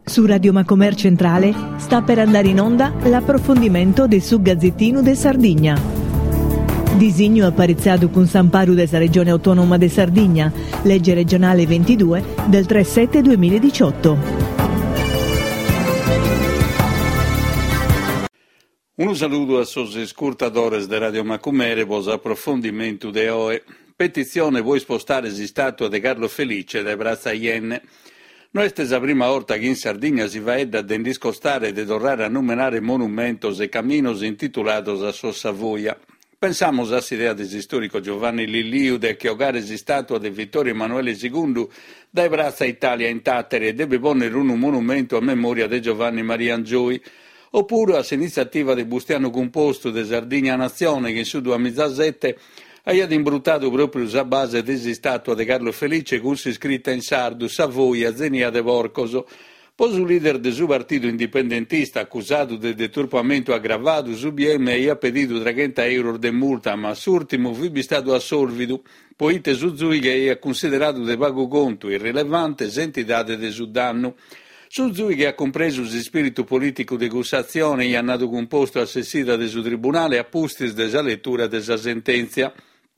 Su Radio Macomer Centrale sta per andare in onda l'approfondimento del su Gazzettino de Sardegna. Disegno apparizzato con San Paru della Regione Autonoma de Sardegna, legge regionale 22 del 3/7/2018. Un saluto a sos ascoltadores de Radio Macumere, vos approfondimento de OE. Petizione vuoi spostare statua de Carlo Felice da Brazza Ienne. Non è la prima volta che in Sardegna si va a discostare e tornare a numerare monumentos e caminos intitulados a sua Savoia. Pensamos a l'idea del storico Giovanni Lilliude che ogare statua di Vittorio Emanuele II da Brazza Italia in Tattere e deve ponere un monumento a memoria di Giovanni Maria Angioi, oppure a l'iniziativa di Bustiano Composto de Sardegna Nazione che in su 2017 ha imbruttato proprio la base della statua di Carlo Felice con si scritta in sardo Savoia, Zenia de Vorcoso. Poi il leader del suo partito indipendentista accusato di deturpamento aggravato su BM e ha pedito 30 euro di multa, ma s'ultimo vi stato assolvido, poiché su Zui che è considerato di pago conto irrilevante entità di su danno. Su Zui che ha compreso il spirito politico di gussazione e ha nato composto assessita del suo tribunale a pustis della lettura della sentenza.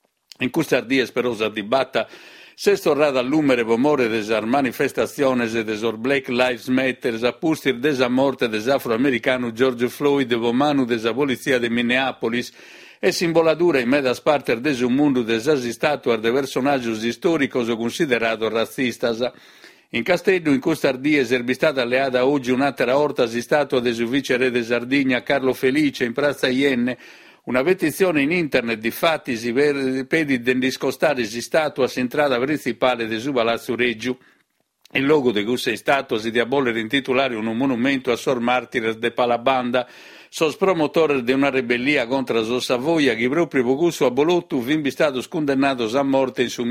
In questa dies però si dibatta se storrada all'umere pomore delle manifestazioni e dei Black Lives Matter a pustir della morte dell'afroamericano George Floyd mano della polizia di Minneapolis e simbolatura in medas parter del mondo della statua de personaggi storici considerato razzistas. In Castello, in questa dies è stata alleata oggi un'altra orta statua del vice re di Sardegna Carlo Felice in Piazza Ienne. Una petizione in internet di fatti si pedi di discostare si statua all'entrata principale del suo Palazzo Reggio. Il logo di questa statua si diabolere intitolare un monumento a Sor Martires de Palabanda, sos promotore di una ribellia contro la Savoia che proprio poco a Bolotto vi stato condannato a morte in su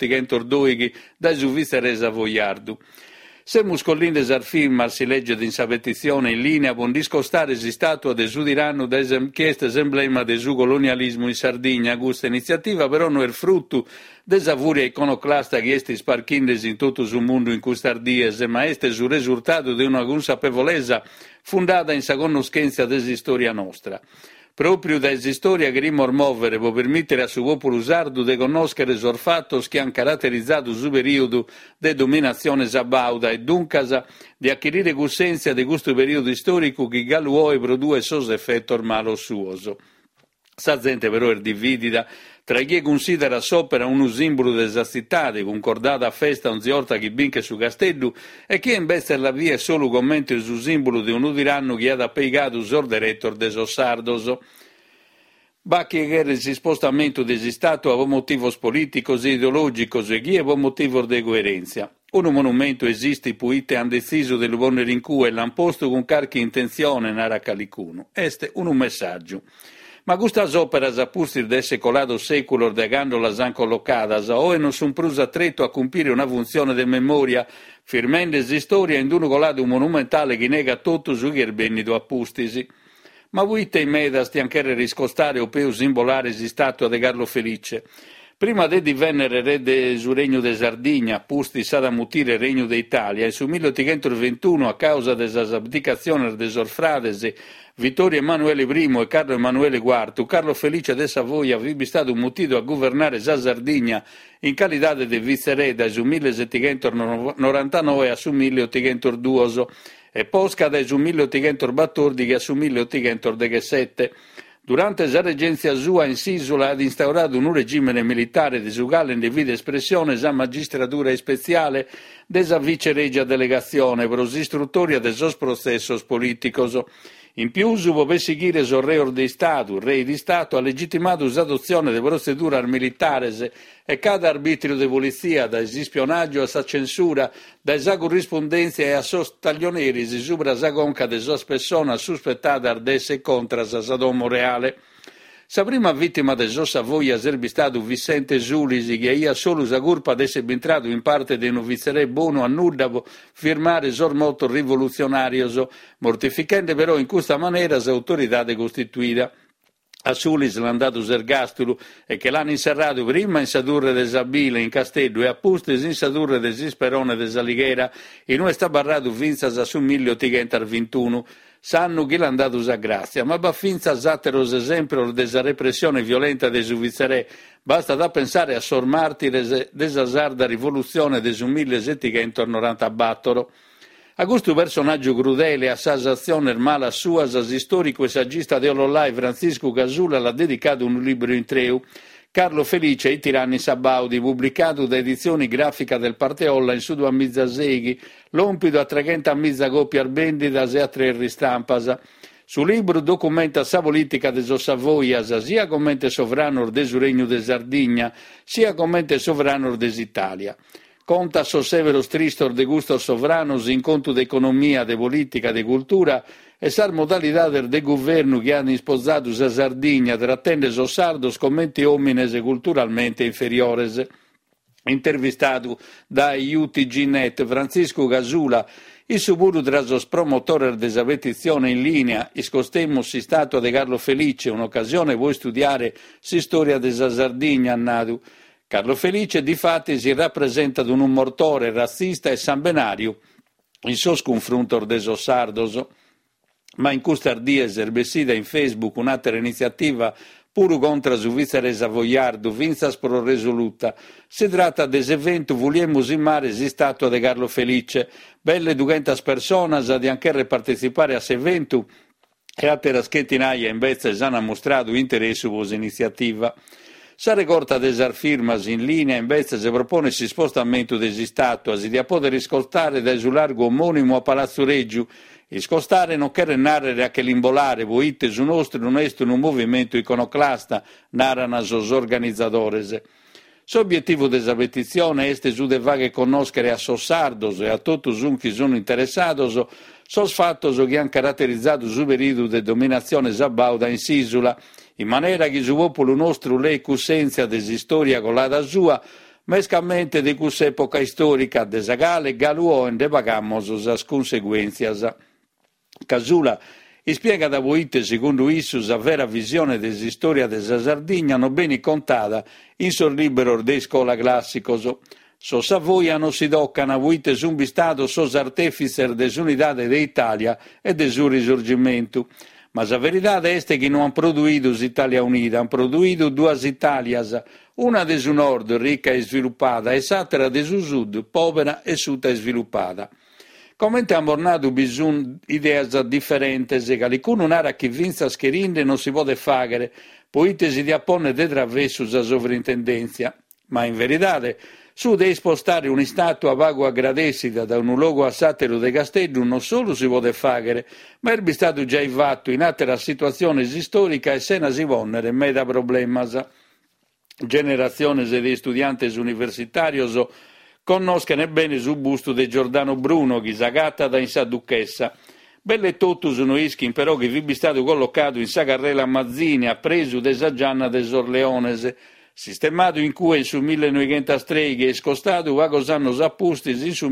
1802 da su viceré savoiardo. Se Muscolin des Arfirmar si legge in sa petizione in linea con discostare si statua de su diranno da chiesta emblema del su colonialismo in Sardegna. Questa iniziativa però non è frutto desa furia iconoclasta che esti sparchindes in tutto il mondo in questa dies, ma este sul risultato di una consapevolezza fundata in sa conoscenza della storia nostra. Proprio da storia che rimormovere può permettere a suo popolo sardo di conoscere i fattos che hanno caratterizzato il periodo di dominazione sabauda e dunque di acquisire coscienza di questo periodo storico che galuò e produce sos effetto malo suoso. Sa gente però è dividida tra chi considera s'opera uno simbolo della città, concordata a festa ogni volta che vince su castello, e chi invece la via solo commenta su simbolo di un tiranno che ha da piegato sorderettor de sossardos. Bacchi che il spostamento desi statua per motivi politici e ideologici e chi è per motivo di coerenza. Un monumento esiste poiché hanno deciso di ponere in cui e l'hanno posto con qualche intenzione nara calicuno. Este un messaggio. Ma queste opere a pustir del secolato secolo de gandolas han collocadas o non sono pruse tretto a compiere una funzione di memoria, firmando di storia in un colato monumentale che nega tutto su che benito a pustisi. Ma voi te medas ti anche riscostare o peu simbolare si statua di Carlo Felice. Prima di divennere re del regno de Sardegna, pusti sa da mutire regno d'Italia, e su 1821 a causa dell'abdicazione de sor frades Vittorio Emanuele I e Carlo Emanuele IV, Carlo Felice de Savoia avrebbe stato mutito a governare la Sardegna in qualità di viceré da su 1799 a su 1802 e posca da su 1814 a su 1817. Durante la reggenza sua in Sisola ha instaurato un regime militare di sugale in divide espressione la magistratura speciale della viceregia delegazione per l'istruttoria dei sos processos politicos. In più, può seguire il re di Stato. Il re di Stato ha legittimato l'adozione di procedure militares e cada arbitrio di polizia, da spionaggio a sa censura, da sa corrispondenza e a sos taglioneri, si supra sa conca de sos persona suspettata ardesse contra sa domo reale. Sa prima vittima de sos Savoia sarebbe stato Vicente Zulisi, che ia solo sa colpa d'esse entrato in parte de un viceré buono a nullavo firmare sor motto rivoluzionarios, mortificando però in questa maniera sa autorità costituita. a Sulis l'andato ergastulu e che l'hanno inserrato prima in Sadurre de Sabile in Castello e a Pustis in Sadurre de Sisperone de Salighera in un sta barrato finzas a su miglio tigentar 21 sanno che l'andato a grazia ma baffinza zatteros esempio desa repressione violenta de Suvizzere basta da pensare a sor martires desasarda rivoluzione de su 1790 battoro. A questo personaggio crudele, a sasazione mala sua, storico e saggista de Olollai Francisco Casula l'ha dedicato un libro in treu, Carlo Felice e i tiranni Sabaudi, pubblicato da edizioni grafica del Parteolla in sudo a Mizzaseghi, lompido a 300 mizza coppia arbendida e a 3 ristampasa. Su libro documenta sa politica de Savoias, sia come sovrano del Regno de Sardegna, sia come sovrano dell'Italia. Conta so severos tristor de gustos sovranos in conto de economia, de politica, de cultura e sar modalidades de governo che hanno sposato a Sardegna trattende so sardos commenti homines e culturalmente inferiores. Intervistato da UTG Net Francisco Casula, il suburu trasos promotore della petizione in linea, iscostemos si statua de Carlo Felice, un'occasione vuoi studiare si storia de Sardegna annadu. Carlo Felice difatti si rappresenta ad un mortore razzista e sanbenario in suo sconfrunto deso sardoso, ma in custardies erbessida in Facebook un'altra iniziativa puro contra su Vizzaresa Vogliardo, vinzas pro resoluta. Si tratta des evento voliemus in mare si statua de Carlo Felice, belle 200 personas di anche partecipare a se evento e altre schettinaia invece hanno mostrato interesse su iniziativa. Sare corta desar firmas in linea invece se propone si spostamento desi statuas di a poter riscoltare da su largo omonimo a Palazzo Reggio e scostare non che narrare a che l'imbolare voite su nostro non est un movimento iconoclasta narrano sos organizzadores. S'obiettivo desa petizione est su de vaghe conoscere a sos sardos e a totus un chi sono interessados sos fattos che han caratterizzato su periodo de dominazione sabauda in Sisula in maniera che su popolo nostro lei cussenzia desistoria colada sua, mescamente di cuss'epoca storica desagale galuo e de pagamos as conseguenzias. Casula spiega da voite secondo issus a vera visione desistoria desa Sardegna non bene contata in sul libero de scola classicos. So Savoia non si doccana voite su un bistato sos arteficer desunidade de Italia e de su risorgimento. Ma la verità è che non hanno produito Italia Unita, hanno produito due Italias, una de su nord ricca e sviluppata e l'altra de su sud povera e sutta e sviluppata. Come abbiamo ornato bisogno idee differenti, che qualcuno narra che vinza scherinde non si può fare, poiché si diappone de traverso la sovrintendenza, ma in verità su de spostare un statua vago aggradecida da un luogo a satero de Castello non solo si può fare, ma è stato già fatto in altra situazione storica e se ne si vonnere meda problemas. Generazioni di studenti universitari conoscono bene su busto di Giordano Bruno, che sagata da in sa duchessa. Belle totus no iskin però che vi stato collocato in sa carrella Mazzini, appreso de sa Gianna de Sorleonese, sistemato in cui su 1900 streghe e scostato vagos annos appustis su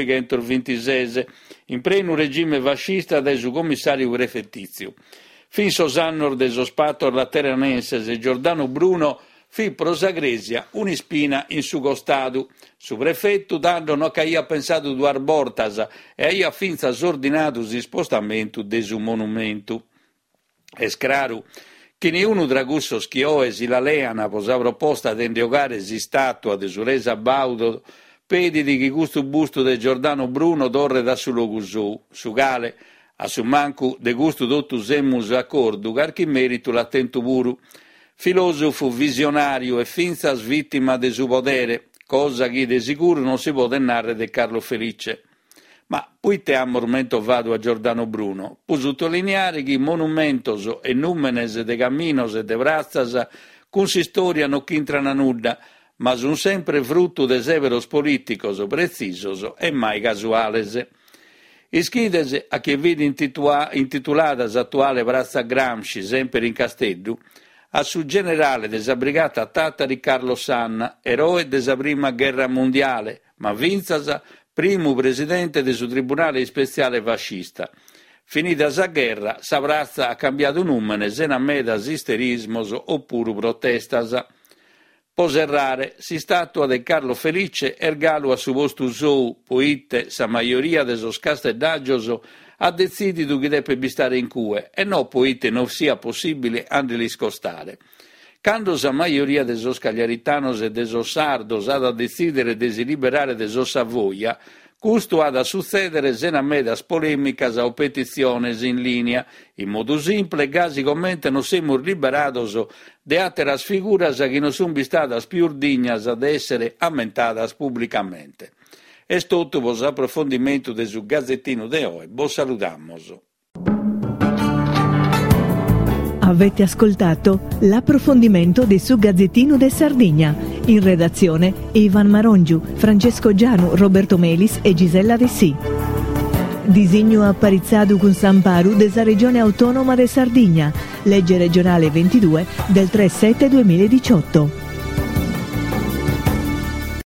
1926, in pleno regime fascista da su commissario prefettizio. Fin sosannor de sospator lateranenses e Giordano Bruno fi prosagresia un'ispina in su costato. Su prefetto danno no che ha pensato duar bortas e ha finza sordinato si spostamento de su monumento. Es claro che niuno tra gusso schioe si la leana posa proposta di indiogare si statua de su resa baudo pedi di chi gusto busto de Giordano Bruno dorre da su logusù, su gale, a su mancu de gusto dottu semmus accordu, carchi merito l'attento puru, filosofo visionario e finzas vittima de su podere, cosa che de sicuro non si può narrare de Carlo Felice. Ma poi te ammormento vado a Giordano Bruno, pu sottolineare che monumentos e numenes de caminos e de brazzas consistoria non c'intrana nulla, ma sono sempre frutto de severos politicos precisos e mai casuales. Ischides a che vede intitulata attuale Piazza Gramsci, sempre in Castello, a su generale desa brigata Tattari Carlo Sanna, eroe desa prima guerra mondiale, ma vinzasa primo presidente del suo tribunale speciale fascista. Finita la guerra, Savrazza ha cambiato nome, se non meda isterismos oppure protestas. Poserrare, si statua di Carlo Felice, ergalo a su vostro sou, poite, sa maggioria de sos casteddagios ha decidido che deve bistare in cue, e no poite non sia possibile andeli scostare. Quando sa maggioria de sos cagliaritanos e de sos sardos ha da decidere de si liberare de sos Savoia, questo ha da succedere se non medas polemicas o peticiones in linea, in modo simple, basicamente non siamo liberados de atteras figuras che non sono bistadas più dignas ad essere ammentadas pubblicamente. È tutto vos approfondimento del Gazzettino de oggi. Vos saludamos. Avete ascoltato l'approfondimento del suo Gazzettino de Sardegna. In redazione Ivan Marongiu, Francesco Gianu, Roberto Melis e Gisella De Sì. Disegno apparizzato con Samparu della Regione Autonoma de Sardegna, legge regionale 22 del 3/7/2018.